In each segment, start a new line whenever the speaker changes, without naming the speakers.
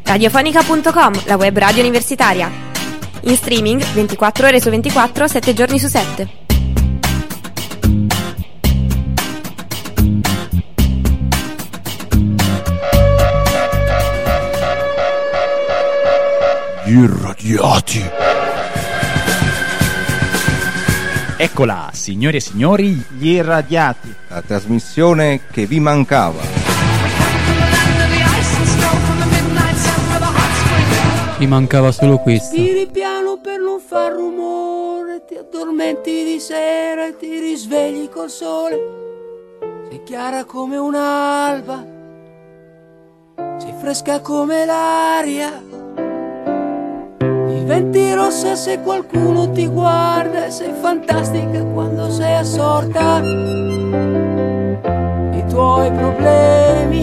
Radiofonica.com, la web radio universitaria. In streaming 24 ore su 24, 7 giorni su 7.
Gli irradiati.
Eccola, signore e signori, gli irradiati.
La trasmissione che vi mancava.
Mi mancava solo questo.
Tiri piano per non far rumore, ti addormenti di sera e ti risvegli col sole. Sei chiara come un'alba, sei fresca come l'aria. Diventi rossa se qualcuno ti guarda e sei fantastica quando sei assorta. I tuoi problemi,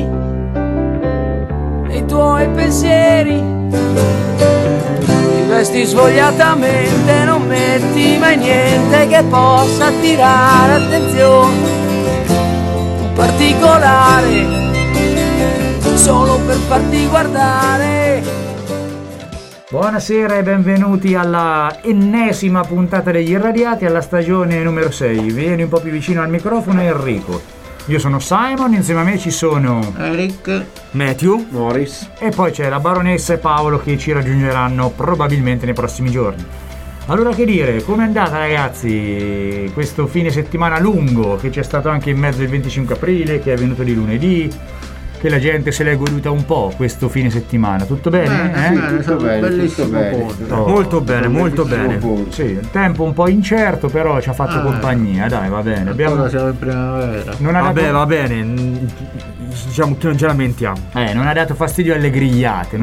i tuoi pensieri. Ti vesti svogliatamente, non metti mai niente che possa attirare attenzione. Un particolare, solo per farti guardare.
Buonasera e benvenuti alla ennesima puntata degli irradiati, alla stagione numero 6. Vieni un po' più vicino al microfono, Enrico. Io sono Simon, insieme a me ci sono
Eric,
Matthew,
Morris
e poi c'è la baronessa e Paolo che ci raggiungeranno probabilmente nei prossimi giorni. Allora, che dire, com'è andata, ragazzi, questo fine settimana lungo che c'è stato anche in mezzo il 25 aprile, che è venuto di lunedì, che la gente se l'è goduta un po' questo fine settimana? Tutto bene?
Sì, tutto bene, bellissimo ponte.
Molto bene, molto bene. Sì, il tempo un po' incerto, però ci ha fatto compagnia, dai, va bene.
Ancora siamo in primavera.
Va bene, diciamo che non ce lamentiamo. Non ha dato fastidio alle grigliate,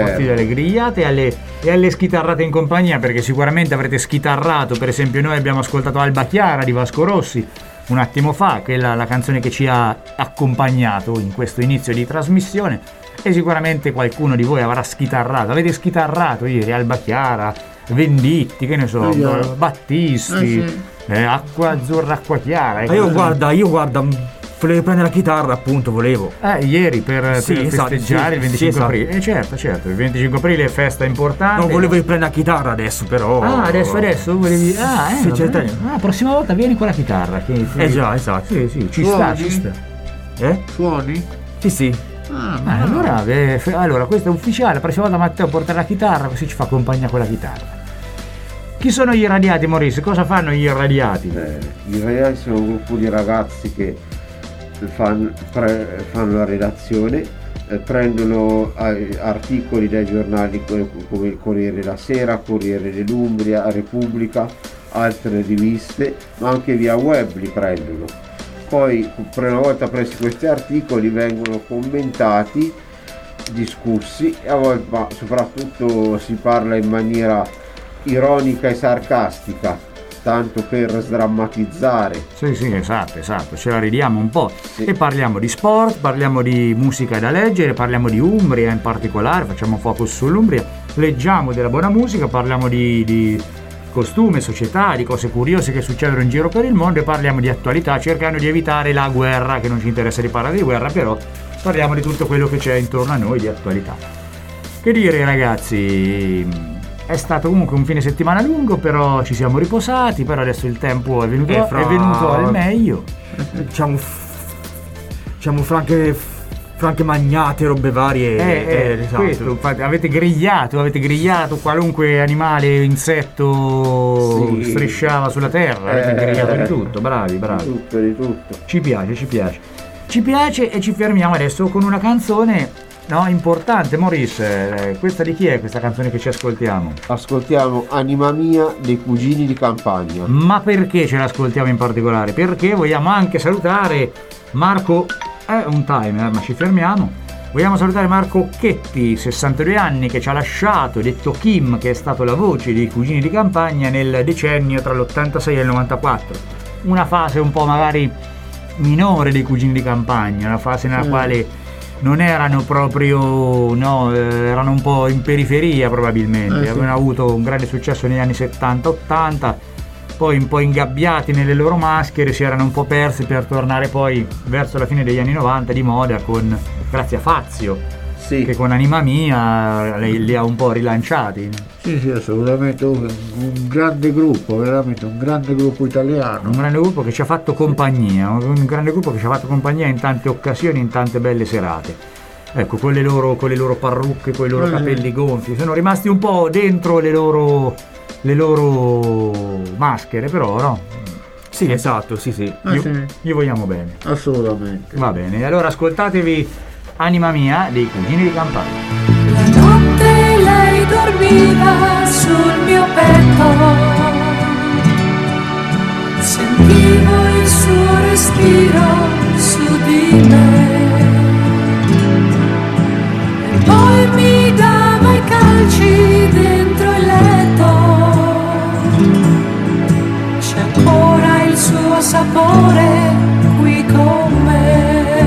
e alle schitarrate in compagnia, perché sicuramente avrete schitarrato. Per esempio, noi abbiamo ascoltato Alba Chiara di Vasco Rossi un attimo fa, quella la canzone che ci ha accompagnato in questo inizio di trasmissione, e sicuramente qualcuno di voi avrà schitarrato. Avete schitarrato ieri Alba Chiara, Venditti, che ne so, Battisti, Acqua Azzurra, Acqua Chiara.
Io guarda, volevo prendere la chitarra, appunto, volevo.
Ieri per festeggiare il 25 aprile. Certo, il 25 aprile è festa importante.
No, volevo riprendere la chitarra adesso, però.
Adesso volevi. Prossima volta vieni con la chitarra.
Già, esatto.
Sì, ci sta.
Suoni?
Sì.
Allora, questo è ufficiale. La prossima volta Matteo porta la chitarra, così ci fa compagnia con la chitarra. Chi sono gli irradiati, Maurizio? Cosa fanno gli irradiati?
Gli irradiati sono un gruppo di ragazzi che fanno la redazione, prendono articoli dai giornali come il Corriere della Sera, Corriere dell'Umbria, Repubblica, altre riviste, ma anche via web li prendono. Poi, per una volta presi questi articoli, vengono commentati, discussi, e a volte, ma soprattutto si parla in maniera ironica e sarcastica, tanto per sdrammatizzare.
Sì, esatto, ce la ridiamo un po'. Sì. E parliamo di sport, parliamo di musica da leggere, parliamo di Umbria in particolare, facciamo focus sull'Umbria, leggiamo della buona musica, parliamo di costume, società, di cose curiose che succedono in giro per il mondo, e parliamo di attualità, cercando di evitare la guerra, che non ci interessa di parlare di guerra, però parliamo di tutto quello che c'è intorno a noi di attualità. Che dire, ragazzi? È stato comunque un fine settimana lungo, però ci siamo riposati, però adesso il tempo è venuto al meglio.
Diciamo franche magnate, robe varie.
Esatto. Questo, avete grigliato qualunque animale, insetto strisciava sulla terra, avete grigliato di tutto, bravi.
Di tutto.
Ci piace e ci fermiamo adesso con una canzone importante. Maurice, questa di chi è questa canzone che ci ascoltiamo?
Ascoltiamo Anima Mia dei Cugini di Campagna.
Ma perché ce l'ascoltiamo in particolare? Perché vogliamo anche salutare Marco, un timer, ma ci fermiamo. Vogliamo salutare Marco Chetti, 62 anni, che ci ha lasciato, detto Kim, che è stato la voce dei Cugini di Campagna nel decennio tra l'86 e il 94. Una fase un po' magari minore dei Cugini di Campagna, una fase nella quale non erano proprio, erano un po' in periferia probabilmente, avevano avuto un grande successo negli anni 70-80, poi un po' ingabbiati nelle loro maschere, si erano un po' persi per tornare poi verso la fine degli anni 90 di moda, grazie a Fazio,
Sì.
che con Anima Mia li ha un po' rilanciati.
Sì, assolutamente un grande gruppo, veramente un grande gruppo italiano.
Un grande gruppo che ci ha fatto compagnia, un grande gruppo che ci ha fatto compagnia in tante occasioni, in tante belle serate. Ecco, con le loro parrucche, con i loro capelli gonfi, sono rimasti un po' dentro le loro maschere, però no?
Sì, esatto, sì.
Gli vogliamo bene.
Assolutamente.
Va bene, allora ascoltatevi Anima Mia dei Cugini di Campagna.
La notte lei dormiva sul mio petto, sentivo il suo respiro su di me, e poi mi dava i calci dentro il letto, c'è ancora il suo sapore qui con me.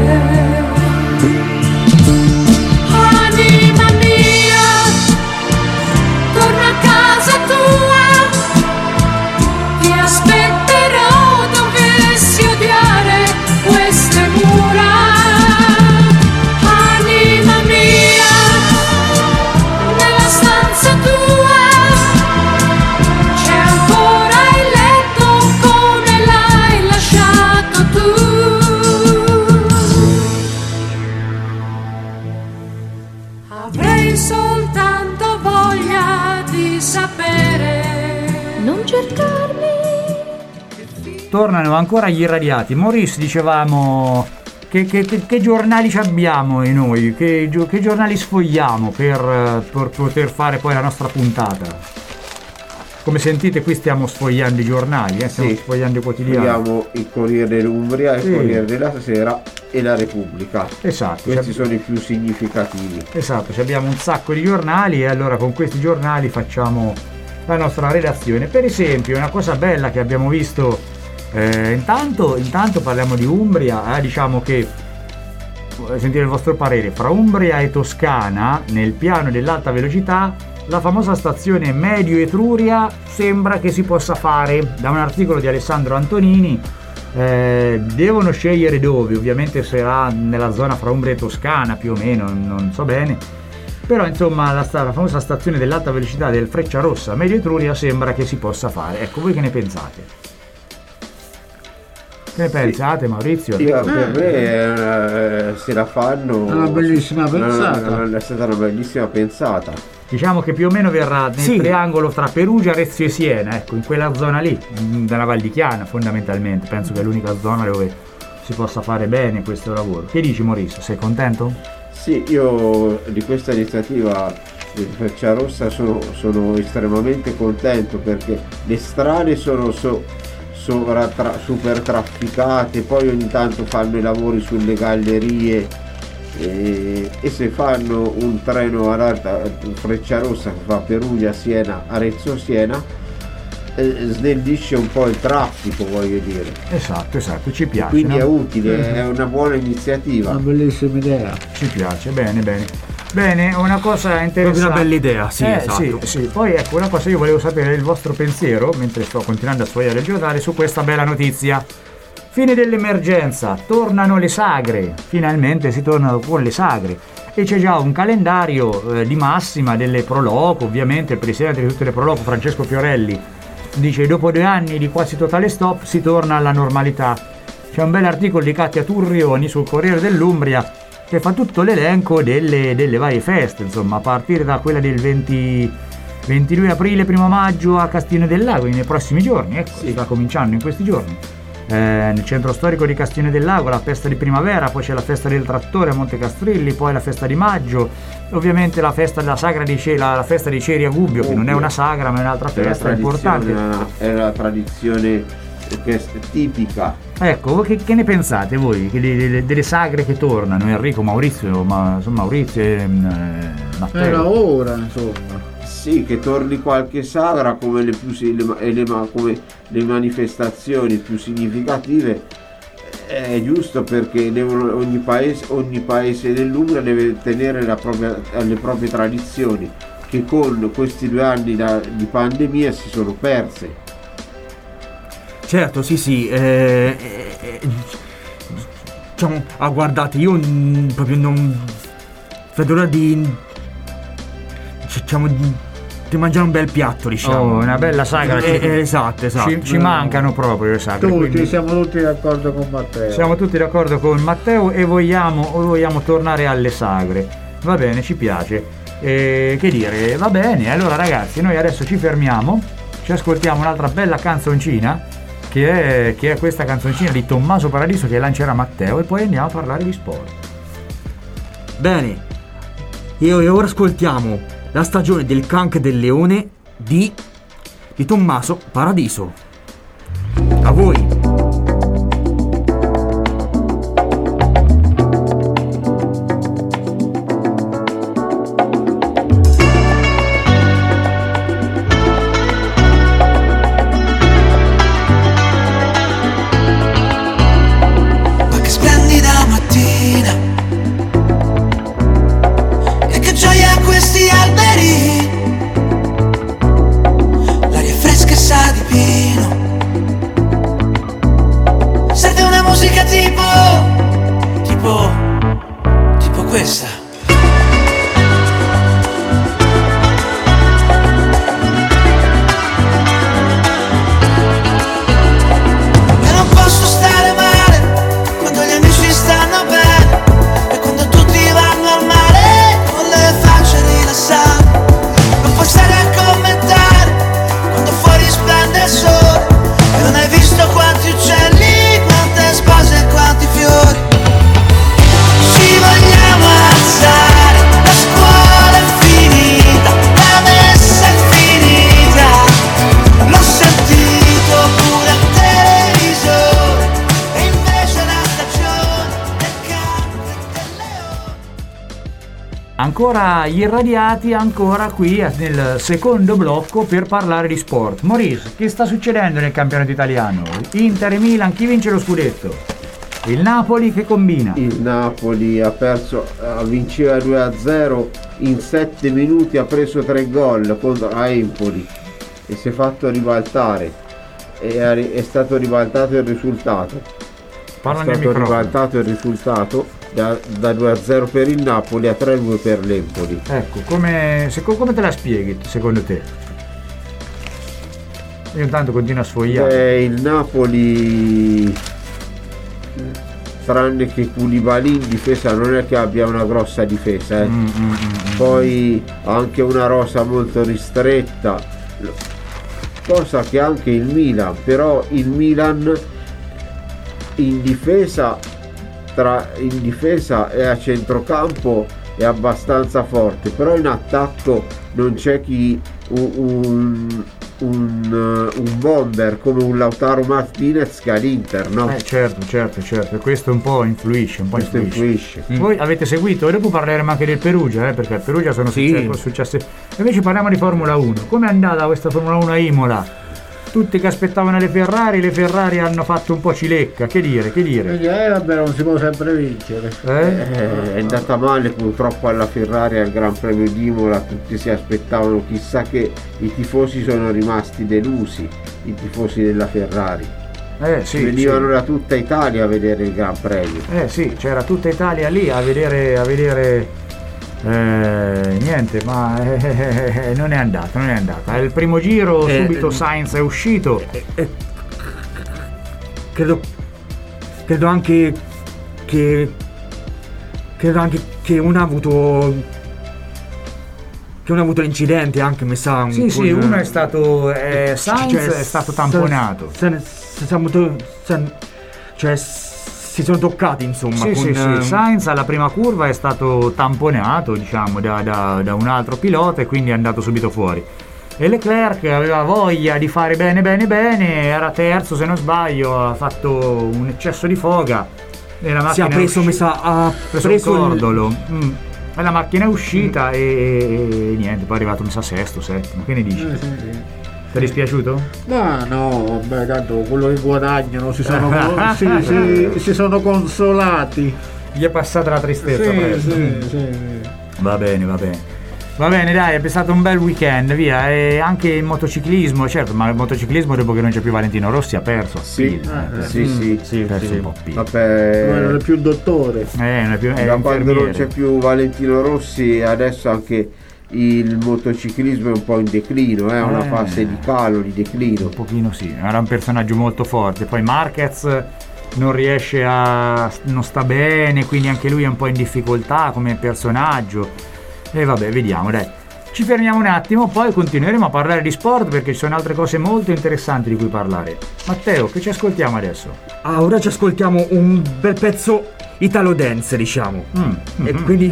Tornano ancora gli irradiati. Maurice, dicevamo che giornali ci abbiamo noi, che giornali sfogliamo per poter fare poi la nostra puntata. Come sentite qui stiamo sfogliando i giornali, stiamo sfogliando i quotidiani.
Abbiamo il Corriere dell'Umbria, il Corriere della Sera e la Repubblica.
Esatto.
Questi sono i più significativi.
Esatto, abbiamo un sacco di giornali e allora con questi giornali facciamo la nostra redazione. Per esempio, una cosa bella che abbiamo visto, intanto parliamo di Umbria, diciamo che sentire il vostro parere, fra Umbria e Toscana nel piano dell'alta velocità la famosa stazione Medio Etruria sembra che si possa fare. Da un articolo di Alessandro Antonini, devono scegliere dove, ovviamente sarà nella zona fra Umbria e Toscana più o meno, non so bene, però insomma la famosa stazione dell'alta velocità del Frecciarossa Medio Etruria sembra che si possa fare. Ecco, voi che ne pensate? Che ne pensate, Maurizio?
Per me se la fanno
è una bellissima pensata.
È stata una bellissima pensata.
Diciamo che più o meno verrà nel triangolo tra Perugia, Arezzo e Siena, ecco, in quella zona lì, della Val di Chiana fondamentalmente. Penso che è l'unica zona dove si possa fare bene questo lavoro. Che dici, Maurizio? Sei contento?
Sì, io di questa iniziativa del Frecciarossa sono estremamente contento, perché le strade sono super trafficate, poi ogni tanto fanno i lavori sulle gallerie e se fanno un treno ad alta Frecciarossa che fa Perugia, Siena, Arezzo, Siena, snellisce un po' il traffico, voglio dire.
Esatto, ci piace.
Quindi è utile, è una buona iniziativa.
Una bellissima idea.
Ci piace, bene, una cosa interessante.
Proprio una bella idea, sì, esatto.
Sì. Poi ecco, una cosa, io volevo sapere il vostro pensiero, mentre sto continuando a sfogliare il giornale, su questa bella notizia. Fine dell'emergenza, tornano le sagre, finalmente si torna con le sagre. E c'è già un calendario di massima delle Proloco, ovviamente il presidente di tutte le Proloco, Francesco Fiorelli, dice: dopo 2 anni di quasi totale stop si torna alla normalità. C'è un bel articolo di Katia Turrioni sul Corriere dell'Umbria che fa tutto l'elenco delle varie feste, insomma, a partire da quella del 22 aprile, 1 maggio a Castione del Lago, nei prossimi giorni, ecco, sta cominciando in questi giorni. Nel centro storico di Castione del Lago la festa di primavera, poi c'è la festa del trattore a Monte Castrilli, poi la festa di maggio, ovviamente la festa della sagra di la festa dei ceri a Gubbio, che non è una sagra ma è un'altra festa importante.
È la tradizione che è tipica.
Ecco, voi che ne pensate voi delle sagre che tornano? Enrico, Maurizio e Matteo.
Era ora, insomma.
Sì, che torni qualche sagra come come le manifestazioni più significative, è giusto, perché ogni paese dell'Umbria deve tenere le proprie tradizioni, che con questi 2 anni di pandemia si sono perse.
Certo, sì. Guardate, io proprio non
vedo l'ora di mangiare un bel piatto, diciamo.
Una bella sagra.
Esatto.
Ci mancano proprio le sagre.
Siamo tutti d'accordo con Matteo.
Siamo tutti d'accordo con Matteo e vogliamo tornare alle sagre. Va bene, ci piace. Che dire, va bene. Allora ragazzi, noi adesso ci fermiamo, ci ascoltiamo un'altra bella canzoncina che è questa canzoncina di Tommaso Paradiso che lancerà Matteo e poi andiamo a parlare di sport.
Bene. E ora ascoltiamo La stagione del can e del leone di Tommaso Paradiso. A voi.
Ma che splendida mattina, e che gioia questi alberi, l'aria fresca e sa di pino, serve una musica tipo questa. E non posso stare male quando gli amici stanno bene e quando tutti vanno al mare con le facce rilassate. Non puoi stare a commentare quando fuori splende il sole e non hai visto quanti uccelli, quante spose e quanti fiori. Ci vogliamo alzare, la scuola è finita, la messa è finita, l'ho sentito pure al televisore, e invece la stagione del cancro e del leone.
Ancora gli irradiati, ancora qui nel secondo blocco per parlare di sport. Maurice, che sta succedendo nel campionato italiano? Inter e Milan, chi vince lo scudetto? Il Napoli che combina?
Il Napoli vinceva 2-0, in 7 minuti ha preso 3 gol contro Empoli e si è fatto ribaltare. È stato ribaltato il risultato. Ribaltato il risultato da 2-0 per il Napoli a 3-2 per l'Empoli.
Ecco, come te la spieghi secondo te? Io intanto continuo a sfogliare.
Il Napoli, tranne che Koulibaly in difesa, non è che abbia una grossa difesa, poi ha anche una rosa molto ristretta, cosa che anche il Milan, però il Milan in difesa e a centrocampo è abbastanza forte, però in attacco non c'è chi un bomber come un Lautaro Martinez che ha l'Inter, no?
Certo, questo un po' influisce. Voi avete seguito, e dopo parleremo anche del Perugia, perché al Perugia sono successe. Invece parliamo di Formula 1. Come è andata questa Formula 1 a Imola? Tutti che aspettavano le Ferrari hanno fatto un po' cilecca, che dire?
Vabbè, non si può sempre vincere.
È andata male purtroppo alla Ferrari al Gran Premio di Imola, tutti si aspettavano, chissà che i tifosi sono rimasti delusi, i tifosi della Ferrari. Venivano da tutta Italia a vedere il Gran Premio.
C'era tutta Italia lì a vedere niente, ma non è andata. Il primo giro subito Sainz è uscito.
Credo anche che uno ha avuto l'incidente anche, mi sa.
Uno è stato Sainz, è stato tamponato.
Si sono toccati, insomma.
Sainz alla prima curva è stato tamponato, diciamo, da un altro pilota e quindi è andato subito fuori. E Leclerc aveva voglia di fare bene, era terzo se non sbaglio, ha fatto un eccesso di foga e la macchina
ha preso
il cordolo. E la macchina è uscita e niente, poi è arrivato sesto, settimo. Che ne dici? Ti è dispiaciuto?
Ma no, vabbè, tanto quello che guadagnano si sono consolati.
Gli è passata la tristezza.
Sì.
Va bene. Va bene, dai, è stato un bel weekend, via. E anche il motociclismo, certo, ma il motociclismo dopo che non c'è più Valentino Rossi ha perso.
Sì,
sì, perso un po'
Vabbè,
non è più dottore.
Non è più, è
da quando non
infermiere.
c'è più Valentino Rossi, adesso anche il motociclismo è un po' in declino, è una fase di calo, di declino.
Un pochino sì, era un personaggio molto forte. Poi Marquez non riesce non sta bene, quindi anche lui è un po' in difficoltà come personaggio. E vabbè, vediamo, dai. Ci fermiamo un attimo, poi continueremo a parlare di sport perché ci sono altre cose molto interessanti di cui parlare. Matteo, che ci ascoltiamo adesso?
Ora ci ascoltiamo un bel pezzo italo dance, diciamo. E quindi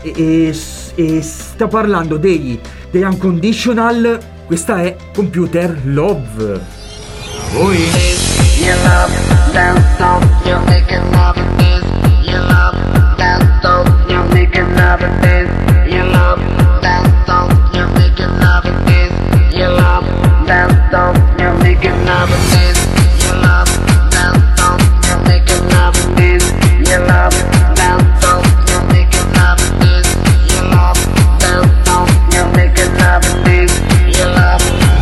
sto parlando dei Unconditional. Questa è Computer Love.
Voi?
You love dance, you're making love of this. You love dance, you're making love of this. You love dance, you're making love of this. You love dance, you're making love of this. You love dance, you're making love of this. You love dance, you're making love of this. You love dance, you're making love of this. You love.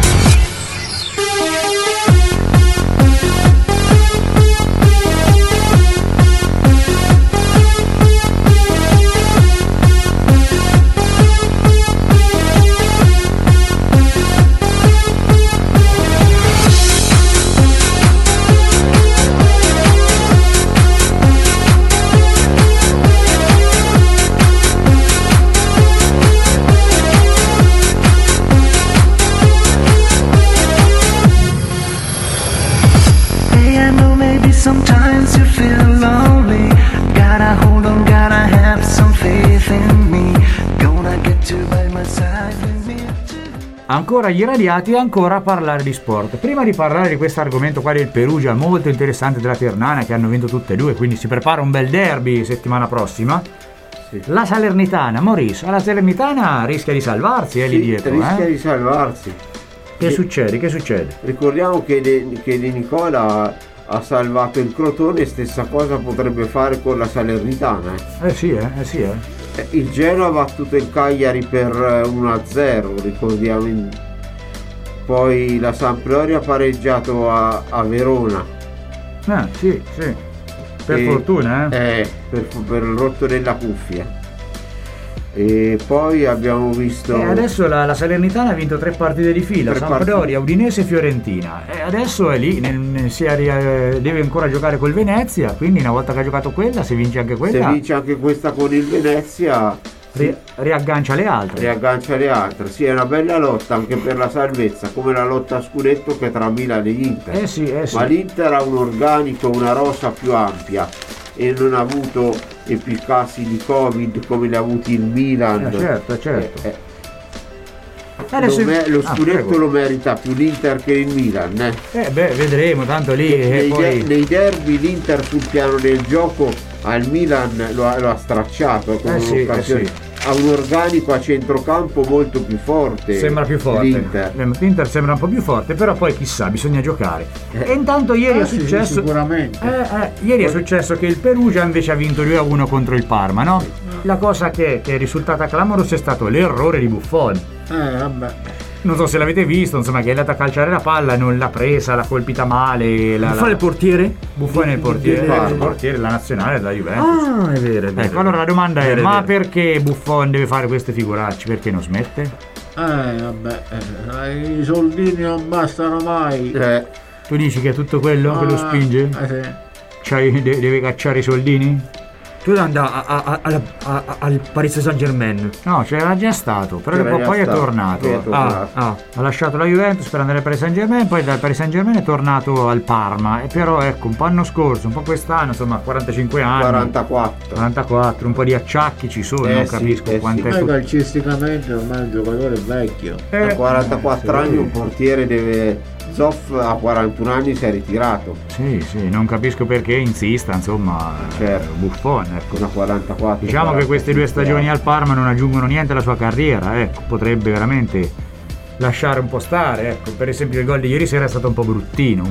Sometimes you feel lonely. Gotta hold on, gotta have some faith in me. Gonna get you by my side with me.
Ancora gli radiati e ancora a parlare di sport. Prima di parlare di questo argomento qua del Perugia molto interessante della Ternana, che hanno vinto tutte e due, quindi si prepara un bel derby settimana prossima. Sì. La Salernitana, Maurice, la Salernitana rischia di salvarsi lì dietro.
Rischia di salvarsi.
Che succede?
Ricordiamo che De Nicola ha salvato il Crotone, stessa cosa potrebbe fare con la Salernitana.
Sì.
Il Genoa ha battuto il Cagliari per 1-0, ricordiamo. Poi la Sampdoria ha pareggiato a Verona.
Sì. Per fortuna,
per il rotto della cuffia. E poi abbiamo visto.
Adesso la Salernitana ha vinto 3 partite di fila: Sampdoria, Udinese e Fiorentina. E adesso è lì, deve ancora giocare col Venezia. Quindi, una volta che ha giocato quella, se vince anche quella.
Se vince anche questa con il Venezia,
riaggancia le altre.
Sì, è una bella lotta anche per la salvezza, come la lotta a scudetto che è tra Milan e Inter.
Sì.
Ma l'Inter ha un organico, una rosa più ampia e non ha avuto episodi di Covid come li ha avuti il Milan.
Certo.
Lo scudetto lo merita più l'Inter che il Milan.
Vedremo, tanto lì.
Nei derby l'Inter sul piano del gioco al Milan lo ha stracciato con un'occasione. Ha un organico a centrocampo molto più forte.
Sembra più forte. L'Inter sembra un po' più forte, però poi chissà, bisogna giocare. E intanto ieri è successo.
Sicuramente.
Ieri è successo che il Perugia invece ha vinto 2-1 contro il Parma, no? La cosa che è risultata clamorosa è stato l'errore di Buffon.
Vabbè.
Non so se l'avete visto, insomma, che è andato a calciare la palla, non l'ha presa, l'ha colpita male.
Buffon è il portiere?
Buffon è il portiere, la nazionale della Juventus.
È vero.
Ecco, allora la domanda è: ma perché Buffon deve fare queste figuracce? Perché non smette?
I soldini non bastano mai.
Tu dici che è tutto quello che lo spinge? Deve cacciare i soldini?
Tu devi andare al Paris Saint-Germain.
No, c'era già stato, però poi è tornato. Ha lasciato la Juventus per andare al Paris Saint-Germain, poi dal Paris Saint-Germain è tornato al Parma. E però ecco, un po' l'anno scorso, un po' quest'anno, insomma, 45 anni. 44, un po' di acciacchi ci sono, non capisco quanto è.
Calcisticamente ormai un giocatore vecchio.
A 44 anni un portiere deve. Zoff a 41 anni si è ritirato.
Sì, non capisco perché insista, insomma, Buffon, ecco.
Una 44.
Diciamo che queste 2 stagioni al Parma non aggiungono niente alla sua carriera, ecco, potrebbe veramente lasciare un po' stare, ecco. Per esempio il gol di ieri sera è stato un po' bruttino.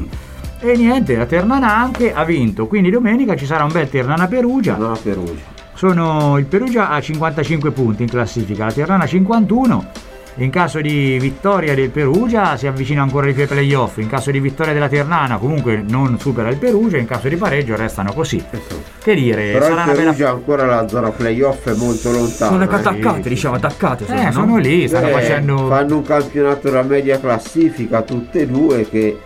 E niente, la Ternana anche ha vinto, quindi domenica ci sarà un bel Ternana Perugia. Il Perugia ha 55 punti in classifica, la Tirana 51. In caso di vittoria del Perugia si avvicina ancora di più ai playoff, in caso di vittoria della Ternana comunque non supera il Perugia, in caso di pareggio restano così. Che dire,
però
sarà
il Perugia ancora la zona playoff è molto lontana.
Sono attaccate, diciamo, attaccate.
Sono lì, stanno facendo...
Fanno un campionato da media classifica tutte e due che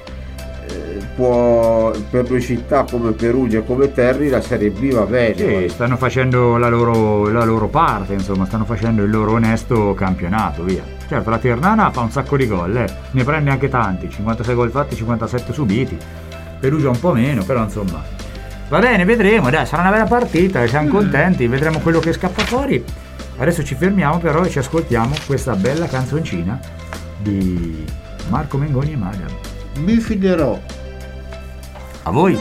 può, per due città come Perugia e come Terni, la Serie B va bene.
Sì, stanno facendo la loro parte, insomma, stanno facendo il loro onesto campionato, via. Certo, la Ternana fa un sacco di gol, ne prende anche tanti, 56 gol fatti, 57 subiti. Perugia un po' meno, però insomma. Va bene, vedremo, dai, sarà una bella partita, siamo contenti, vedremo quello che scappa fuori. Adesso ci fermiamo però e ci ascoltiamo questa bella canzoncina di Marco Mengoni e Madame.
Mi fiderò.
A voi.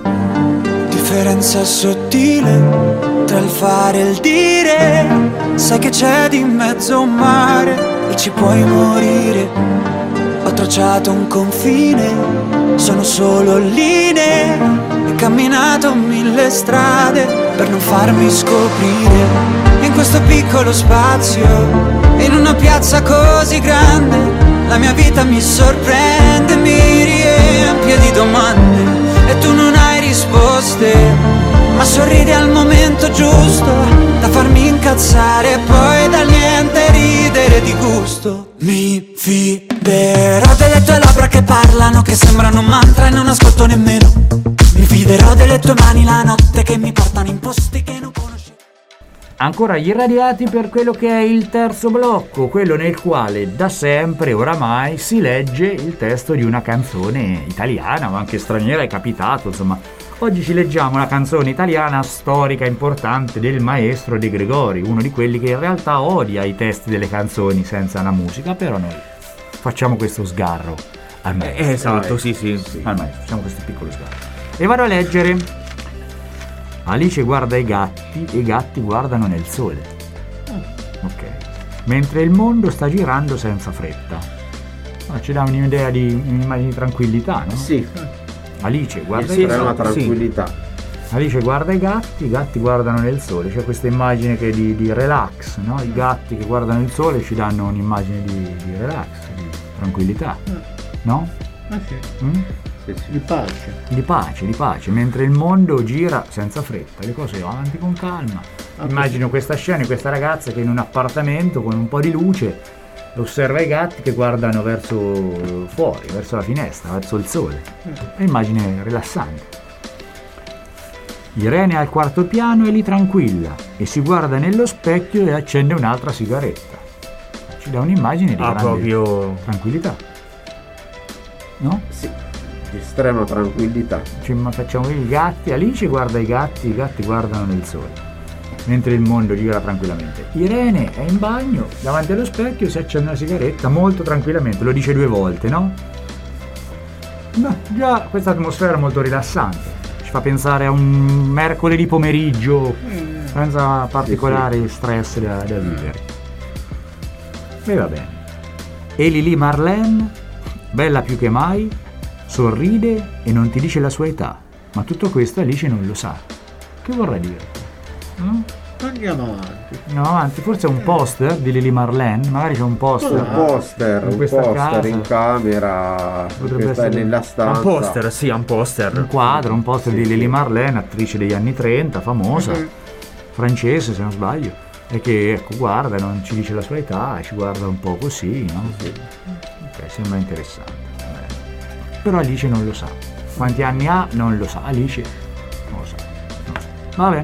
Differenza sottile tra il fare e il dire, sai che c'è di mezzo un mare e ci puoi morire. Ho tracciato un confine, sono solo linee, e camminato 1000 strade per non farmi scoprire. In questo piccolo spazio, in una piazza così grande, la mia vita mi sorprende, mi riempie di domande e tu non hai risposte, ma sorridi al momento giusto da farmi incazzare e poi dal niente ridere di gusto. Mi fiderò delle tue labbra che parlano, che sembrano un mantra e non ascolto nemmeno. Mi fiderò delle tue mani la notte che mi portano in posti che non conosci.
Ancora gli irradiati per quello che è il terzo blocco, quello nel quale da sempre oramai si legge il testo di una canzone italiana o anche straniera, è capitato, insomma. Oggi ci leggiamo una canzone italiana storica importante del maestro De Gregori, uno di quelli che in realtà odia i testi delle canzoni senza la musica, però noi facciamo questo sgarro al maestro.
Esatto, sì.
Al maestro, facciamo questo piccolo sgarro. E vado a leggere. Alice guarda i gatti e i gatti guardano nel sole. Ok. Mentre il mondo sta girando senza fretta. Ci dà un'idea un'immagine di tranquillità, no?
Sì.
Alice guarda
tranquillità.
Alice guarda i gatti guardano nel sole. C'è questa immagine che di relax, no? I gatti che guardano il sole ci danno un'immagine di relax, di tranquillità, no?
Sì. Di
pace, mentre il mondo gira senza fretta, le cose avanti con calma. Immagino questa scena, questa ragazza che in un appartamento con un po' di luce osserva i gatti che guardano verso fuori, verso la finestra, verso il sole. È un'immagine rilassante. Irene al quarto piano e li tranquilla e si guarda nello specchio e accende un'altra sigaretta. Ci dà un'immagine di grande
proprio
tranquillità, no?
Sì, di estrema tranquillità.
Ma facciamo i gatti, Alice guarda i gatti guardano nel sole, mentre il mondo gira tranquillamente. Irene è in bagno, davanti allo specchio si accende una sigaretta molto tranquillamente, lo dice 2 volte, no? No, già questa atmosfera molto rilassante, ci fa pensare a un mercoledì pomeriggio senza particolari stress da vivere. E va bene. E Lili Marlene, bella più che mai, sorride e non ti dice la sua età, ma tutto questo Alice non lo sa. Che vorrà dire?
Andiamo avanti.
Andiamo avanti, forse è un poster di Lili Marlene, magari c'è un poster.
Un poster in camera,
potrebbe
essere nella stanza.
Un poster, sì, un poster.
Un quadro, un poster di Lili Marlene, attrice degli anni 30, famosa, francese se non sbaglio, e che ecco guarda, non ci dice la sua età, ci guarda un po' così, no? Sì. Ok, sembra interessante. Però Alice non lo sa. Quanti anni ha? Non lo sa. Alice non lo sa. Vabbè.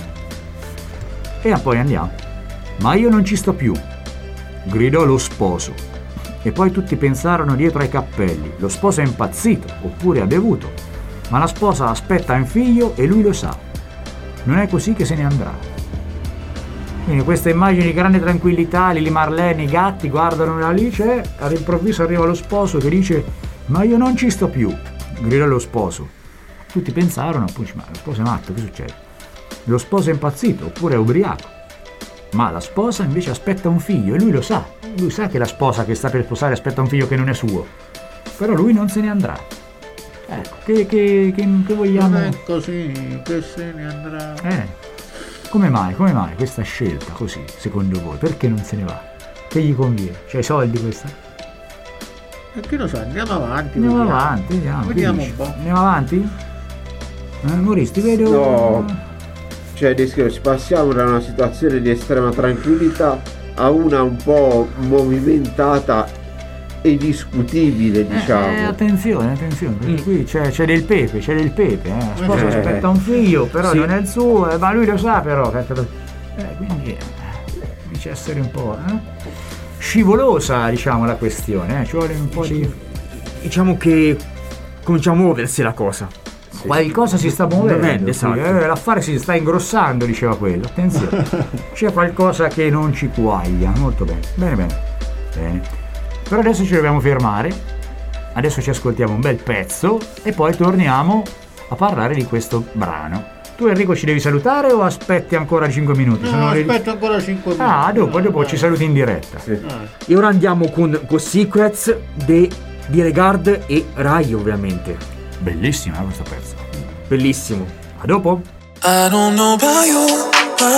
E poi andiamo. Ma io non ci sto più, gridò lo sposo. E poi tutti pensarono dietro ai cappelli. Lo sposo è impazzito, oppure ha bevuto. Ma la sposa aspetta un figlio e lui lo sa. Non è così che se ne andrà. Quindi questa immagine di grande tranquillità, Lili Marlene, i gatti guardano Alice, all'improvviso arriva lo sposo che dice: ma io non ci sto più, gridò lo sposo. Tutti pensarono, appunto, ma lo sposo è matto, che succede? Lo sposo è impazzito, oppure è ubriaco. Ma la sposa invece aspetta un figlio e lui lo sa. Lui sa che la sposa che sta per sposare aspetta un figlio che non è suo. Però lui non se ne andrà. Ecco, che vogliamo?
Non è così che se ne andrà.
Come mai questa scelta così, secondo voi? Perché non se ne va? Che gli conviene? C'hai i soldi questa?
E che lo so, andiamo avanti.
Vediamo
un po'.
Andiamo avanti? Maurice, ti vedo...
No, cioè passiamo da una situazione di estrema tranquillità a una un po' movimentata e discutibile, diciamo.
Attenzione, perché qui c'è del pepe, La sposa aspetta un figlio, però non è il suo, ma lui lo sa però. Quindi comincia a essere un po' scivolosa, diciamo, la questione. Ci vuole un po' di...
Diciamo che comincia a muoversi la cosa.
Qualcosa si sta muovendo,
esatto.
L'affare si sta ingrossando, diceva quello. Attenzione, c'è qualcosa che non ci quaglia. Molto bene. Però adesso ci dobbiamo fermare. Adesso ci ascoltiamo un bel pezzo e poi torniamo a parlare di questo brano. Tu, Enrico, ci devi salutare o aspetti ancora 5 minuti?
No, aspetto ancora 5 minuti.
Dopo ci saluti in diretta.
Sì.
E ora andiamo con Secrets di Regard e Rai, ovviamente.
Bellissimo questo pezzo.
Bellissimo.
A dopo.
I don't know about you.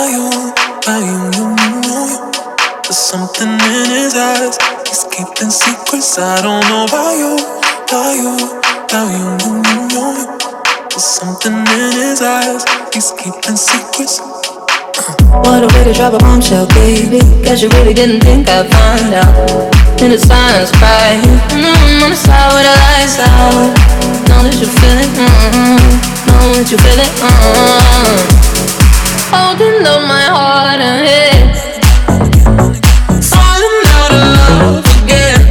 There's something in his eyes. He's keeping secrets. I don't know about you. There's something in his eyes. He's keeping secrets.
What a way to drop a bombshell, baby. Guess you really didn't think I'd find out. In the silence, crying on the side with the lights out. Know that you feel it, know that you feel it, holding up my heart and head. Falling out of love again.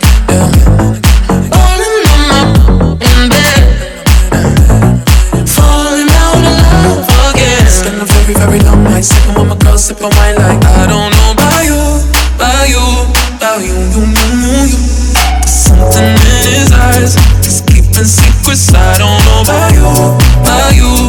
Falling on my in bed. Falling out of love again.
It's been a very, very long night. Sipping with my girl, sipping wine like I don't know about you. Something in his eyes. He's keeping secrets. I don't know about you.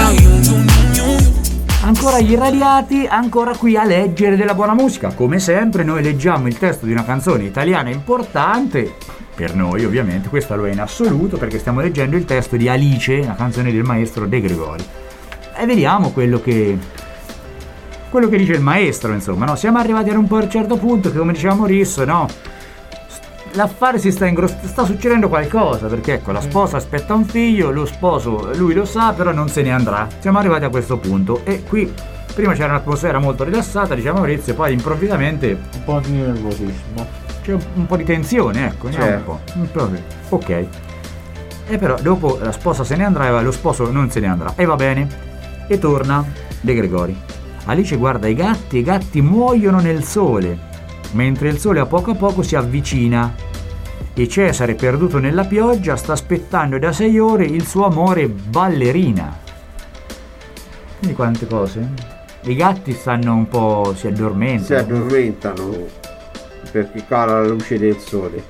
Ancora gli irradiati, ancora qui a leggere della buona musica. Come sempre noi leggiamo il testo di una canzone italiana importante, per noi ovviamente, questa lo è in assoluto perché stiamo leggendo il testo di Alice, una canzone del maestro De Gregori. E vediamo quello che dice il maestro, insomma, no? Siamo arrivati a un po' a un certo punto che, come diceva Maurice, no? L'affare sta succedendo qualcosa, perché ecco, la sposa aspetta un figlio, lo sposo lui lo sa, però non se ne andrà. Siamo arrivati a questo punto e qui prima c'era un'atmosfera molto rilassata, diceva Maurizio, poi improvvisamente
un po' di nervosismo,
c'è un po' di tensione, ecco, un po'. Ok. E però dopo la sposa se ne andrà e lo sposo non se ne andrà, e va bene, e torna De Gregori. Alice guarda i gatti muoiono nel sole, mentre il sole a poco si avvicina e Cesare, perduto nella pioggia, sta aspettando da 6 ore il suo amore ballerina. Quindi quante cose? I gatti stanno un po', si addormentano
perché cala la luce del sole.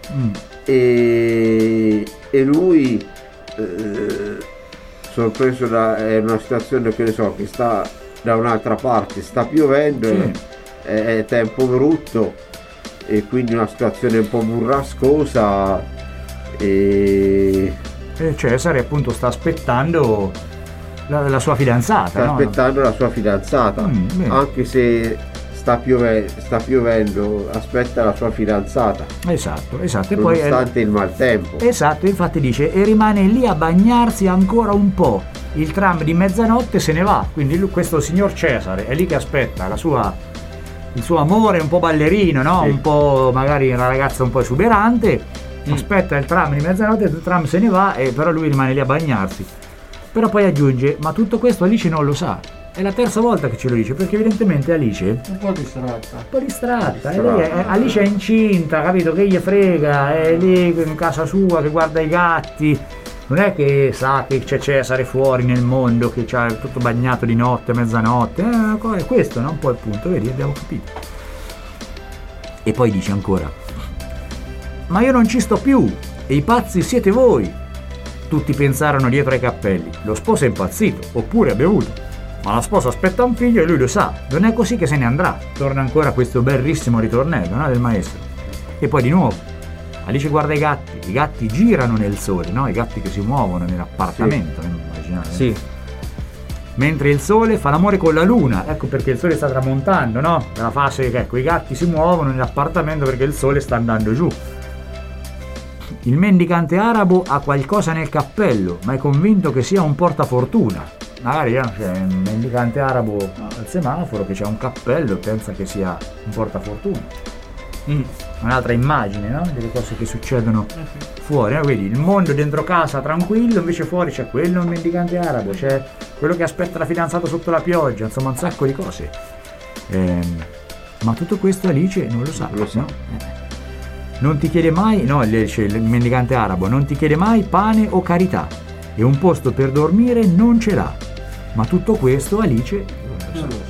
E lui sorpreso è una situazione che ne so, che sta da un'altra parte, sta piovendo, è tempo brutto e quindi una situazione un po' burrascosa e
Cesare appunto sta aspettando la sua fidanzata,
aspettando la sua fidanzata, anche se sta piovendo, aspetta la sua fidanzata.
Esatto. E
poi nonostante il maltempo.
Esatto, infatti dice, e rimane lì a bagnarsi ancora un po'. Il tram di mezzanotte se ne va, quindi questo signor Cesare è lì che aspetta il suo amore un po' ballerino, no? Sì. Un po' magari una ragazza un po' esuberante, aspetta il tram di mezzanotte, il tram se ne va e però lui rimane lì a bagnarsi. Però poi aggiunge, ma tutto questo Alice non lo sa. È la terza volta che ce lo dice, perché evidentemente Alice
un po' distratta.
Alice è incinta, capito? Che gli frega, è lì in casa sua che guarda i gatti. Non è che sa che c'è Cesare fuori nel mondo, che c'ha tutto bagnato di notte, mezzanotte. È questo, no? Un po' il punto, vedi, abbiamo capito. E poi dice ancora, ma io non ci sto più, e i pazzi siete voi. Tutti pensarono dietro ai cappelli, lo sposo è impazzito, oppure ha bevuto. Ma la sposa aspetta un figlio e lui lo sa, non è così che se ne andrà. Torna ancora questo bellissimo ritornello, no? Del maestro. E poi di nuovo Alice guarda i gatti girano nel sole, no? I gatti che si muovono nell'appartamento, immaginate.
Sì.
mentre il sole fa l'amore con la luna. Ecco perché il sole sta tramontando, no? Nella fase che ecco, i gatti si muovono nell'appartamento perché il sole sta andando giù. Il mendicante arabo ha qualcosa nel cappello, ma è convinto che sia un portafortuna. Magari c'è un mendicante arabo al semaforo che c'ha un cappello e pensa che sia un portafortuna. Un'altra immagine, no? Delle cose che succedono fuori, no? Quindi il mondo dentro casa tranquillo, invece fuori c'è quello, un mendicante arabo, c'è quello che aspetta la fidanzata sotto la pioggia, insomma un sacco di cose. Ma tutto questo Alice non lo sa, no? Non ti chiede mai, no, c'è il mendicante arabo, non ti chiede mai pane o carità e un posto per dormire non ce l'ha. Ma tutto questo Alice non lo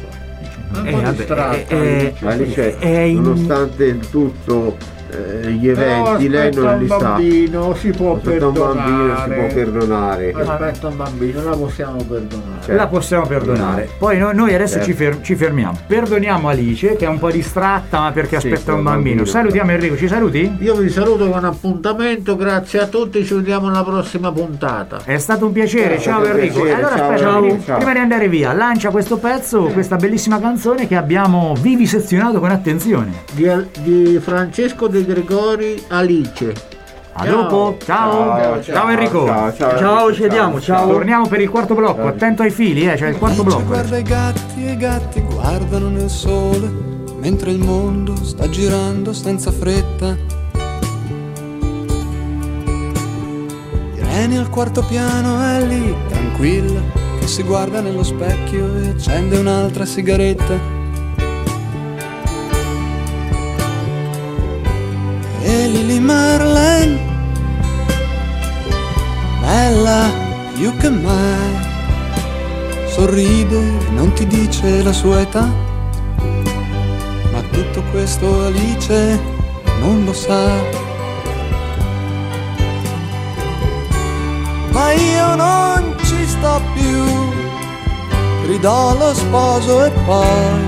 so.
Alice, nonostante tutto gli eventi, lei non li sa.
Bambino, si può
Aspetta un bambino, si può perdonare.
Aspetta un bambino, la possiamo perdonare.
Cioè,
la possiamo perdonare. Poi noi adesso ci fermiamo. Perdoniamo Alice che è un po' distratta, ma perché aspetta un bambino. Salutiamo Enrico, ci saluti?
Io vi saluto con appuntamento, grazie a tutti, ci vediamo alla prossima puntata.
È stato un piacere, ciao Enrico. Allora aspetta, prima di andare via, lancia questo pezzo, questa bellissima canzone che abbiamo vivisezionato con attenzione.
Di Francesco De Gregori, Alice.
A dopo, ciao Enrico.
Ciao, ci vediamo, ciao.
Torniamo per il quarto blocco, attento ai fili, c'è il quarto blocco.
Guarda i gatti e i gatti guardano nel sole, mentre il mondo sta girando senza fretta. Irene al quarto piano è lì, tranquilla, che si guarda nello specchio e accende un'altra sigaretta. E Lily Marlene, bella più che mai, sorride e non ti dice la sua età, ma tutto questo Alice non lo sa. Ma io non ci sto più, gridò lo sposo e poi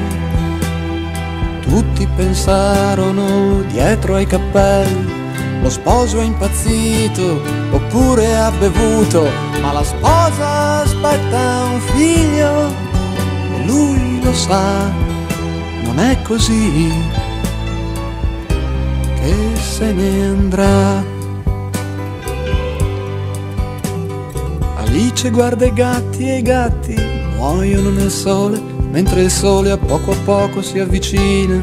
tutti pensarono dietro ai cappelli, lo sposo è impazzito oppure ha bevuto, ma la sposa aspetta un figlio e lui lo sa, non è così che se ne andrà. Alice guarda i gatti e i gatti muoiono nel sole, mentre il sole a poco si avvicina.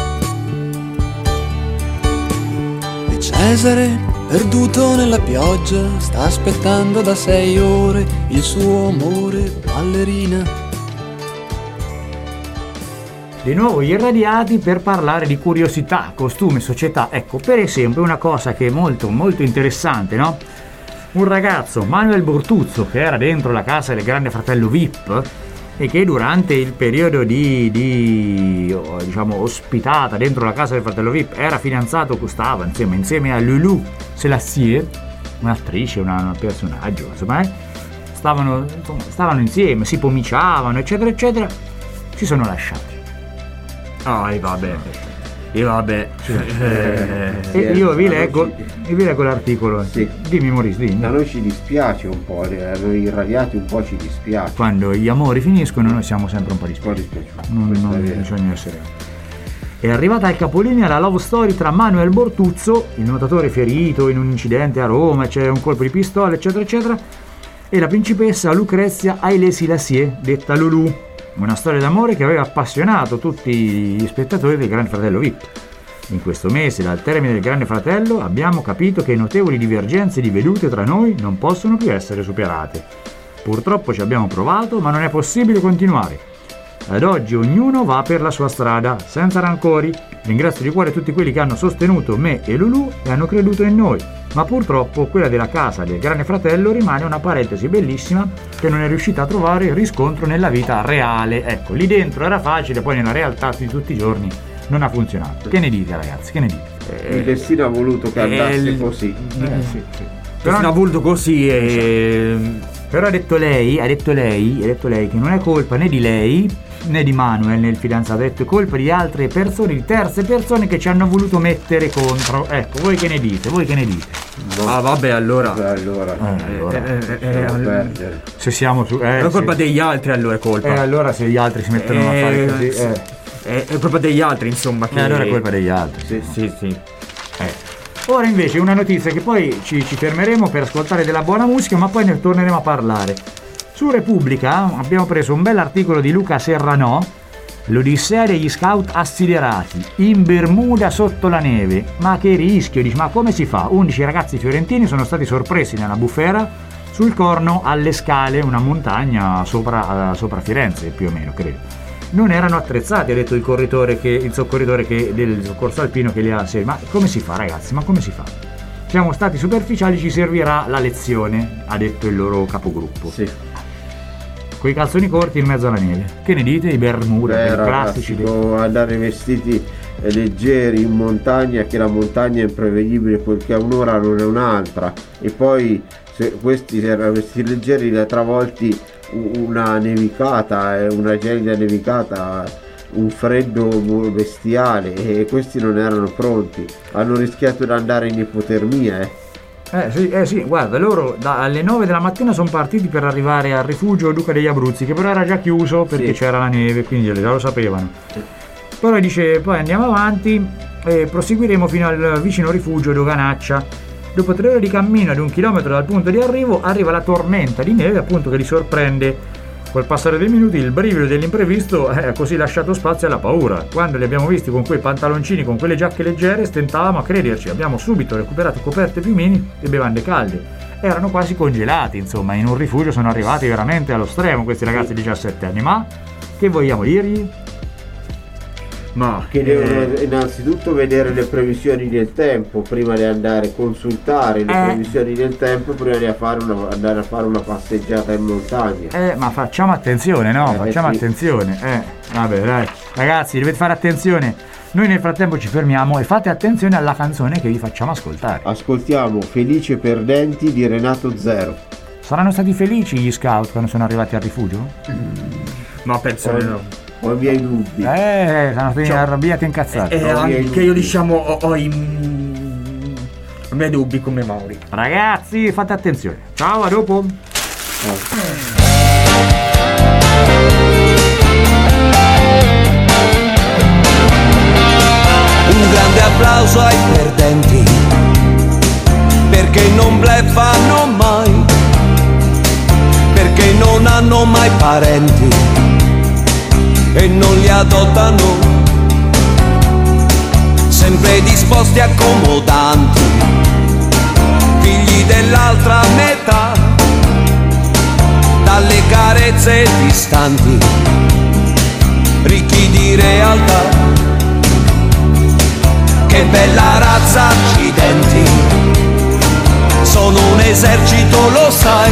E Cesare, perduto nella pioggia, sta aspettando da 6 ore il suo amore ballerina.
Di nuovo gli irradiati per parlare di curiosità, costume, società. Ecco, per esempio una cosa che è molto molto interessante, no? Un ragazzo, Manuel Bortuzzo, che era dentro la casa del grande fratello VIP e che durante il periodo di diciamo ospitata dentro la casa del fratello VIP era fidanzato, stava insieme a Lulu Selassie, un'attrice, un personaggio, insomma, stavano insieme, si pomiciavano, eccetera eccetera, si sono lasciati. E io vi leggo l'articolo.
Sì.
Dimmi Maurice, dimmi.
A noi ci dispiace un po', a noi irradiati un po' ci dispiace.
Quando gli amori finiscono noi siamo sempre un po' dispiaciuti. Non bisogna essere. È arrivata al capolinea la love story tra Manuel Bortuzzo, il nuotatore ferito in un incidente a Roma, c'è un colpo di pistola, eccetera eccetera, e la principessa Lucrezia Haile Selassie, detta Lulu. Una storia d'amore che aveva appassionato tutti gli spettatori del Grande Fratello VIP. In questo mese, dal termine del Grande Fratello, abbiamo capito che notevoli divergenze di vedute tra noi non possono più essere superate. Purtroppo ci abbiamo provato, ma non è possibile continuare. Ad oggi ognuno va per la sua strada, senza rancori. Ringrazio di cuore tutti quelli che hanno sostenuto me e Lulu e hanno creduto in noi. Ma purtroppo quella della casa del Grande Fratello rimane una parentesi bellissima che non è riuscita a trovare riscontro nella vita reale. Ecco, lì dentro era facile, poi nella realtà di tutti i giorni non ha funzionato. Che ne dite ragazzi, che ne dite?
Il destino ha voluto che andasse così.
Sì.
Però non ha voluto così e
Però ha detto lei che non è colpa né di lei né di Manuel, né il fidanzato, ha detto è colpa di altre persone, di terze persone che ci hanno voluto mettere contro. Ecco, voi che ne dite?
Ah vabbè, allora.
Se siamo su.
È colpa degli altri, allora è colpa.
Allora se gli altri si mettono a fare così.
È colpa degli altri, insomma. Che...
allora è colpa degli altri.
Sì.
Ora invece una notizia che poi ci fermeremo per ascoltare della buona musica, ma poi ne torneremo a parlare. Su Repubblica abbiamo preso un bell'articolo di Luca Serranò, l'Odissea degli scout assiderati, in Bermuda sotto la neve. Ma che rischio, dici, ma come si fa? 11 ragazzi fiorentini sono stati sorpresi nella bufera sul Corno alle Scale, una montagna sopra Firenze più o meno, credo. Non erano attrezzati, ha detto il soccorritore del soccorso alpino che li ha seguiti. Ma come si fa, ragazzi? Ma come si fa? Siamo stati superficiali, ci servirà la lezione, ha detto il loro capogruppo.
Sì.
Coi calzoni corti in mezzo alla neve. Che ne dite? I Bermuda, i classici.
Andare vestiti leggeri in montagna, che la montagna è imprevedibile, quel che è un'ora non è un'altra. E poi se questi erano vestiti leggeri, li ha travolti una nevicata, una gelida nevicata, un freddo bestiale, e questi non erano pronti, hanno rischiato di andare in ipotermia.
Sì, guarda, loro alle 9 della mattina sono partiti per arrivare al rifugio Duca degli Abruzzi, che però era già chiuso perché c'era la neve, quindi già lo sapevano. Poi dice, poi andiamo avanti e proseguiremo fino al vicino rifugio Doganaccia. Dopo 3 ore di cammino ad 1 chilometro dal punto di arrivo arriva la tormenta di neve, appunto, che li sorprende. Col passare dei minuti il brivido dell'imprevisto ha così lasciato spazio alla paura. Quando li abbiamo visti con quei pantaloncini, con quelle giacche leggere, stentavamo a crederci. Abbiamo subito recuperato coperte, piumini e bevande calde. Erano quasi congelati, insomma, in un rifugio sono arrivati veramente allo stremo questi ragazzi di 17 anni. Ma che vogliamo dirgli?
Che devono innanzitutto vedere le previsioni del tempo prima di andare, consultare le previsioni del tempo prima di andare a fare una passeggiata in montagna.
Ma facciamo attenzione, no? Facciamo attenzione. Vabbè, dai. Ragazzi, dovete fare attenzione. Noi nel frattempo ci fermiamo e fate attenzione alla canzone che vi facciamo ascoltare.
Ascoltiamo Felice Perdenti di Renato Zero.
Saranno stati felici gli scout quando sono arrivati al rifugio?
Ma penso di no.
Ho i miei dubbi.
Sono stati arrabbiati e incazzati.
Anche io, diciamo, ho i miei dubbi come Mauri.
Ragazzi, fate attenzione. Ciao, a dopo.
Un grande applauso ai perdenti, perché non bluffano mai, perché non hanno mai parenti e non li adottano, sempre disposti accomodanti, figli dell'altra metà, dalle carezze distanti, ricchi di realtà. Che bella razza, accidenti, sono un esercito, lo sai,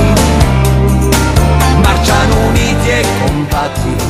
marciano uniti e compatti.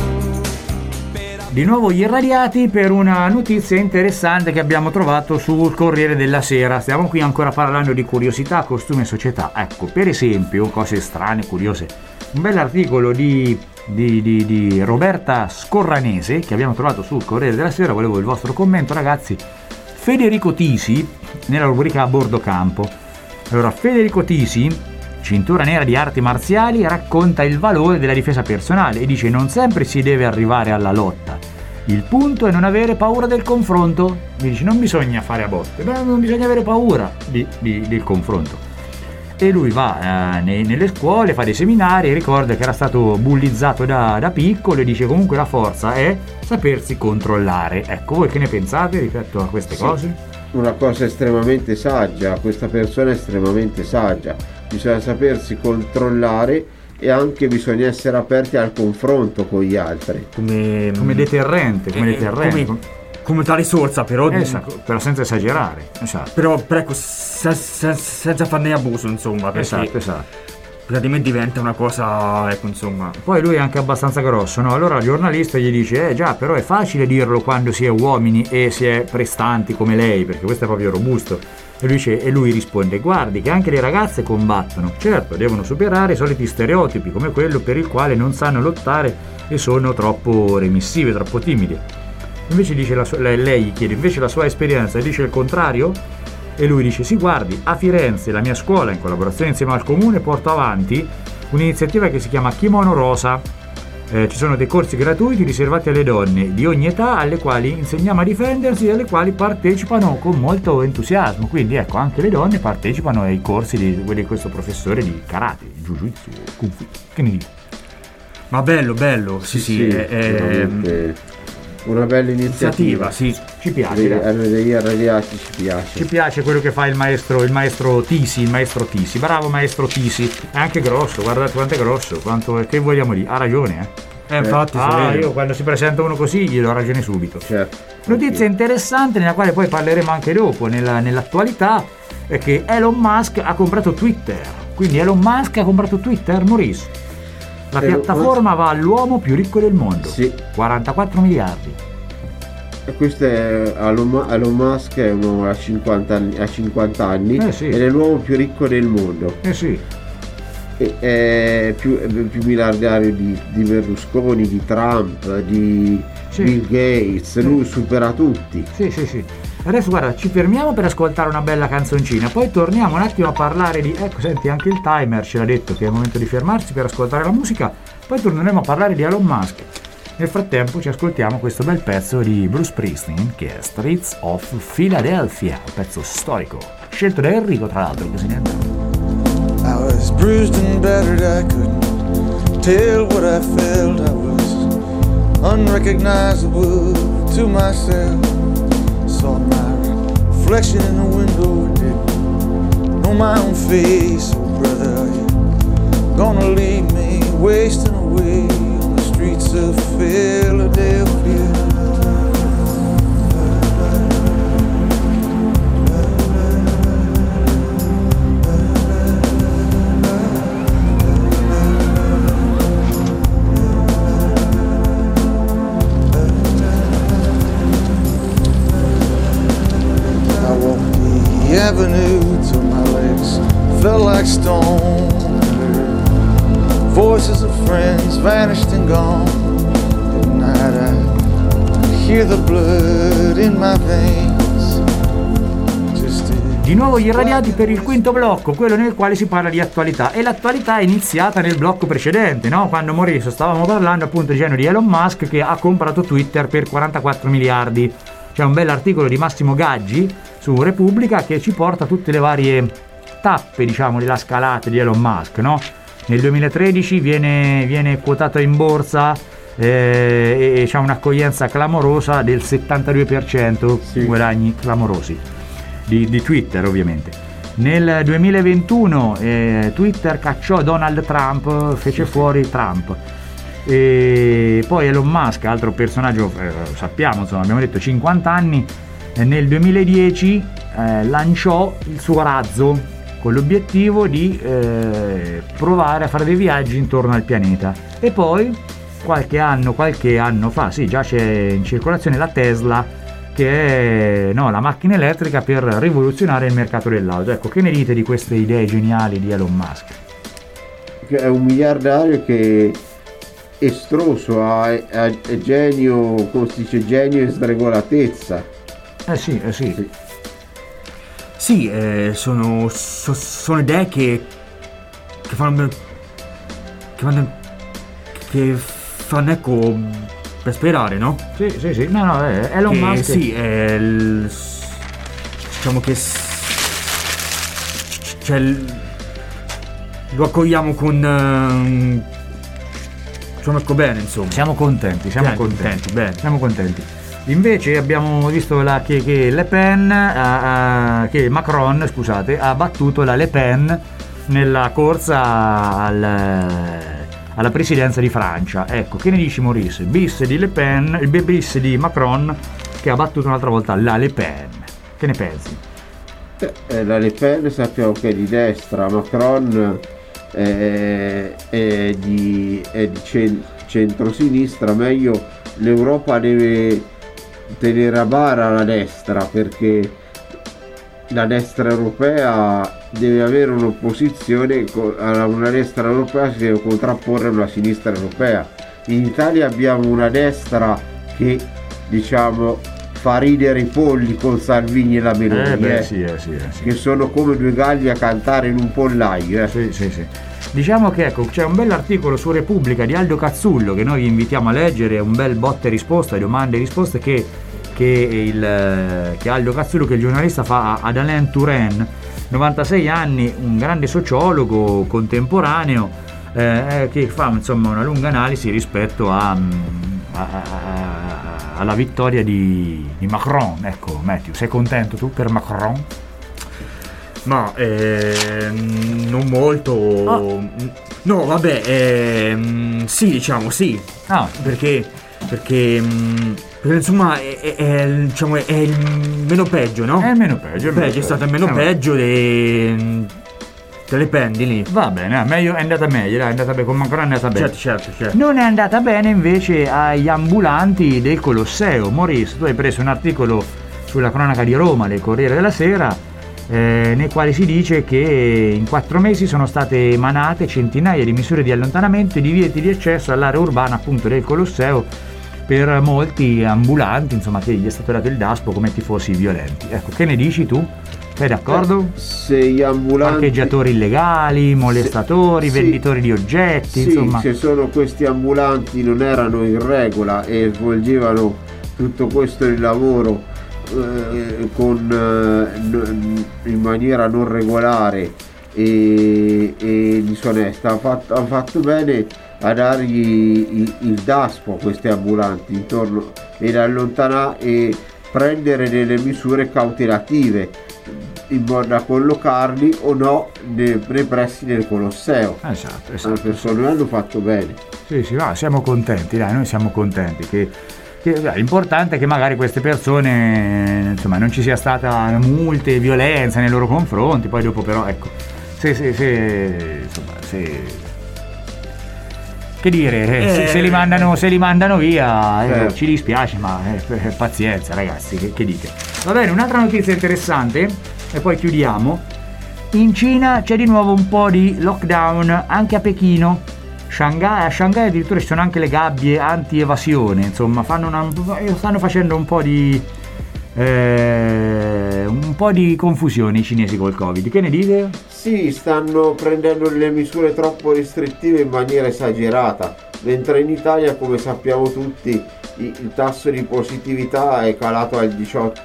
Di nuovo gli irradiati per una notizia interessante che abbiamo trovato sul Corriere della Sera. Stiamo qui ancora parlando di curiosità, costumi e società. Ecco, per esempio, cose strane, curiose. Un bell'articolo di Roberta Scorranese che abbiamo trovato sul Corriere della Sera. Volevo il vostro commento, ragazzi. Federico Tisi, nella rubrica A Bordo Campo. Allora, Federico Tisi, cintura nera di arti marziali, racconta il valore della difesa personale e dice: non sempre si deve arrivare alla lotta, il punto è non avere paura del confronto. Mi dice: non bisogna fare a botte, non bisogna avere paura del confronto. E lui va nelle scuole, fa dei seminari, ricorda che era stato bullizzato da piccolo e dice: comunque la forza è sapersi controllare. Ecco, voi che ne pensate rispetto a queste cose?
Una cosa estremamente saggia, questa persona è estremamente saggia. Bisogna sapersi controllare e anche bisogna essere aperti al confronto con gli altri.
Come deterrente,
come tale risorsa, però.
Esatto, però senza esagerare. Esatto.
Però ecco, senza farne abuso, insomma. Perché...
Esatto.
di me diventa una cosa, ecco, insomma.
Poi lui è anche abbastanza grosso, no? Allora il giornalista gli dice: già, però è facile dirlo quando si è uomini e si è prestanti come lei, perché questo è proprio robusto. E lui risponde: guardi che anche le ragazze combattono, certo, devono superare i soliti stereotipi come quello per il quale non sanno lottare e sono troppo remissive, troppo timide. Invece dice lei gli chiede invece la sua esperienza e dice il contrario, e lui dice: sì, guardi, a Firenze la mia scuola in collaborazione insieme al comune porta avanti un'iniziativa che si chiama Kimono Rosa. Ci sono dei corsi gratuiti riservati alle donne di ogni età, alle quali insegniamo a difendersi e alle quali partecipano con molto entusiasmo. Quindi ecco, anche le donne partecipano ai corsi di questo professore di karate, jiu-jitsu, kung fu. Che ne dici?
Ma bello, sì,
è una bella iniziativa.
Sì, ci piace.
Degli arrabbiati ci piace.
Ci piace quello che fa il maestro Tisi, bravo maestro Tisi. È anche grosso, guardate quanto è grosso, che vogliamo dire? Ha ragione,
infatti.
Io quando si presenta uno così gli do ragione subito.
Certo.
Notizia interessante, nella quale poi parleremo anche dopo, nell'attualità, è che Elon Musk ha comprato Twitter. Quindi Elon Musk ha comprato Twitter, Maurice. La piattaforma va all'uomo più ricco del mondo.
Sì.
44 miliardi.
E questo è Elon Musk, è un uomo a 50 anni
sì.
Ed è l'uomo più ricco del mondo.
Sì.
È più miliardario di Berlusconi, di Trump, di Bill Gates. Lui supera tutti.
Sì. Adesso guarda, ci fermiamo per ascoltare una bella canzoncina, poi torniamo un attimo a parlare di... Ecco, senti, anche il timer ce l'ha detto che è il momento di fermarsi per ascoltare la musica, poi torneremo a parlare di Elon Musk. Nel frattempo ci ascoltiamo questo bel pezzo di Bruce Springsteen, che è Streets of Philadelphia, un pezzo storico, scelto da Enrico tra l'altro, che se ne è andato.
I was bruised and battered, I couldn't tell what I felt, I was unrecognizable to myself. Saw my reflection in the window, didn't know my own face. Oh brother, are you gonna leave me wasting away on the streets of Philadelphia? Avenue till my legs felt like stone. Voices of friends vanished and gone. At night I hear the blood in my veins.
Di nuovo gli irradiati per il quinto blocco, quello nel quale si parla di attualità, e l'attualità è iniziata nel blocco precedente, no? Quando Maurizio stavamo parlando appunto dicendo di Elon Musk che ha comprato Twitter per 44 miliardi. C'è un bell'articolo di Massimo Gaggi su Repubblica che ci porta tutte le varie tappe, diciamo, della scalata di Elon Musk, no? Nel 2013 viene quotato in borsa e c'ha un'accoglienza clamorosa del 72%, sì. Guadagni clamorosi di Twitter, ovviamente. Nel 2021 Twitter cacciò Donald Trump, fece fuori Trump. E poi Elon Musk, altro personaggio, sappiamo, insomma, abbiamo detto 50 anni, nel 2010 lanciò il suo razzo con l'obiettivo di provare a fare dei viaggi intorno al pianeta, e poi qualche anno fa, sì, già c'è in circolazione la Tesla, che è la macchina elettrica per rivoluzionare il mercato dell'auto. Ecco, che ne dite di queste idee geniali di Elon Musk?
Che è un miliardario che estroso, è genio, come si dice, genio e sregolatezza.
Sì.
Sì, sono idee che fanno ecco per sperare, no?
Sì. No, Elon Musk.
Sì, diciamo che lo accogliamo con ecco bene, insomma.
Siamo contenti.
Bene.
Siamo contenti. Invece abbiamo visto che Le Pen, che Macron, scusate, ha battuto la Le Pen nella corsa alla presidenza di Francia. Ecco, che ne dici, Maurice? Bis di Le Pen, il bis di Macron che ha battuto un'altra volta la Le Pen. Che ne pensi?
La Le Pen sappiamo che è di destra, Macron è di centrosinistra. Meglio, l'Europa deve tenere a bara la destra, perché la destra europea deve avere un'opposizione, a una destra europea si deve contrapporre una sinistra europea. In Italia abbiamo una destra che, diciamo, fa ridere i polli con Salvini e la Meloni,
sì.
che sono come due galli a cantare in un pollaio.
Sì. Diciamo che, ecco, c'è un bell'articolo su Repubblica di Aldo Cazzullo che noi vi invitiamo a leggere, un bel botte e risposta, domande e risposte che Aldo Cazzullo, che è il giornalista, fa ad Alain Touraine, 96 anni, un grande sociologo contemporaneo, che fa, insomma, una lunga analisi rispetto alla vittoria di Macron. Ecco, Matthew, sei contento tu per Macron?
Ma non molto. No, vabbè, sì, diciamo sì. Perché insomma è il meno peggio, no?
È il meno peggio.
È stato il meno peggio te le prendi lì.
Va bene, meglio, è andata meglio, dai, è andata bene, con Macron è andata bene.
Certo.
Non è andata bene invece agli ambulanti del Colosseo. Maurice, tu hai preso un articolo sulla cronaca di Roma del Corriere della Sera, nel quale si dice che in 4 mesi sono state emanate centinaia di misure di allontanamento e divieti di accesso all'area urbana, appunto, del Colosseo, per molti ambulanti, insomma, che gli è stato dato il daspo come tifosi violenti. Ecco, che ne dici tu? Sei d'accordo?
Se gli ambulanti,
parcheggiatori illegali, molestatori, venditori di oggetti, insomma.
Se sono questi ambulanti non erano in regola e svolgevano tutto questo il lavoro in maniera non regolare e disonesta, hanno fatto bene a dargli il daspo a questi ambulanti intorno, ed allontanare e prendere delle misure cautelative in modo da collocarli o no nei pressi del Colosseo.
Esatto.
Le persone hanno fatto bene.
Sì, siamo contenti, dai, noi siamo contenti che l'importante è che magari queste persone, insomma, non ci sia stata multe, violenza nei loro confronti. Poi dopo, però, ecco, se che dire, se li mandano via, ci dispiace, ma pazienza, ragazzi, che dite. Va bene, un'altra notizia interessante e poi chiudiamo. In Cina c'è di nuovo un po' di lockdown anche a Pechino. A Shanghai addirittura ci sono anche le gabbie anti-evasione, insomma, stanno facendo un po' di confusione i cinesi col Covid. Che ne dite?
Sì, stanno prendendo delle misure troppo restrittive in maniera esagerata, mentre in Italia, come sappiamo tutti, il tasso di positività è calato al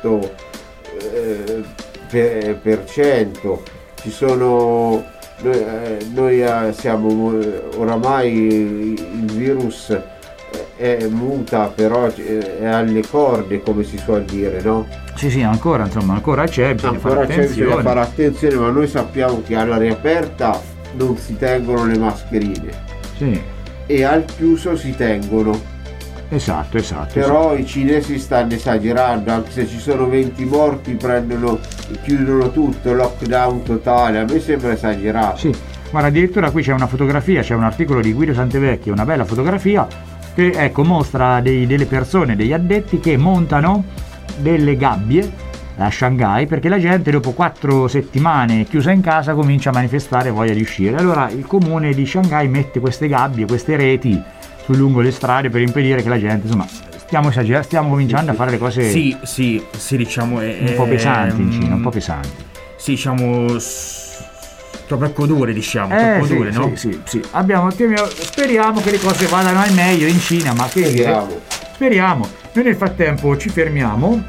18%. Ci sono... Noi siamo oramai, il virus muta, però è alle corde, come si suol dire, no?
Sì, ancora c'è, bisogna fare
attenzione, ma noi sappiamo che all'aria aperta non si tengono le mascherine,
sì,
e al chiuso si tengono.
Esatto.
Però i cinesi stanno esagerando, anche se ci sono 20 morti chiudono tutto, lockdown totale. A me sembra esagerato.
Sì, guarda, addirittura qui c'è una fotografia, c'è un articolo di Guido Santevecchi, una bella fotografia che, ecco, mostra delle persone, degli addetti che montano delle gabbie a Shanghai, perché la gente dopo 4 settimane chiusa in casa comincia a manifestare voglia di uscire. Allora il comune di Shanghai mette queste gabbie, queste reti lungo le strade per impedire che la gente, insomma, stiamo cominciando a fare le cose
diciamo
un po' pesanti in Cina, un po' pesanti.
Sì, diciamo troppo dure, troppo dure, no?
Sì. Speriamo che le cose vadano al meglio in Cina, ma speriamo. Noi nel frattempo ci fermiamo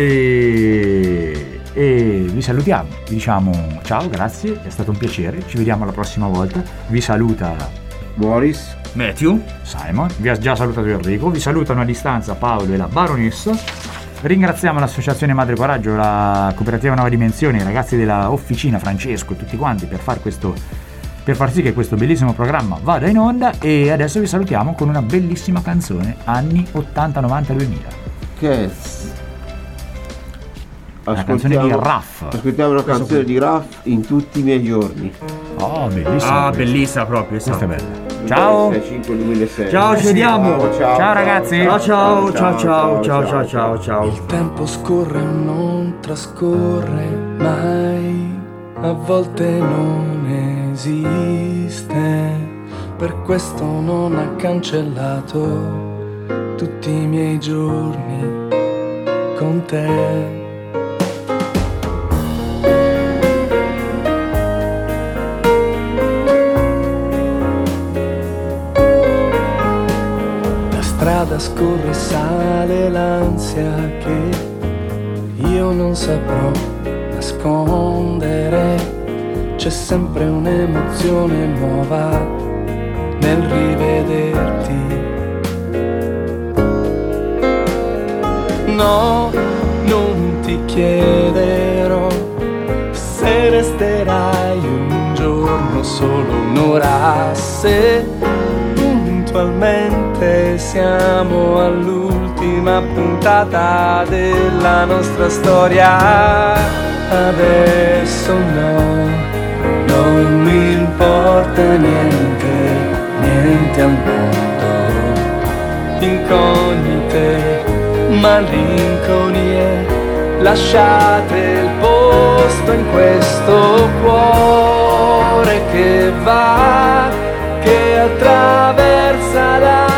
e vi salutiamo, vi diciamo ciao, grazie, è stato un piacere, ci vediamo la prossima volta. Vi saluta
Boris,
Matthew, Simon, vi ha già salutato Enrico, vi salutano a distanza Paolo e la baronessa. Ringraziamo l'associazione Madre Coraggio, la cooperativa Nuova Dimensione, i ragazzi della Officina, Francesco e tutti quanti per far sì che questo bellissimo programma vada in onda. E adesso vi salutiamo con una bellissima canzone anni 80, 90, 2000.
Che
La canzone di Raff.
Ascoltiamo una canzone di Raff, In tutti i miei giorni.
Oh, bellissima.
Ah, bellissima proprio.
Questa è bella. Ciao.
2005-2006.
Ciao, ci vediamo.
Ciao ragazzi.
Ciao. Ciao.
Il tempo scorre o non trascorre mai, a volte non esiste, per questo non ha cancellato tutti i miei giorni con te. La strada scorre, sale l'ansia che io non saprò nascondere. C'è sempre un'emozione nuova nel rivederti. No, non ti chiederò se resterai un giorno, solo un'ora, se puntualmente siamo all'ultima puntata della nostra storia. Adesso no, non mi importa niente al mondo, incognite, malinconie, lasciate il posto in questo cuore che va, che attraversa la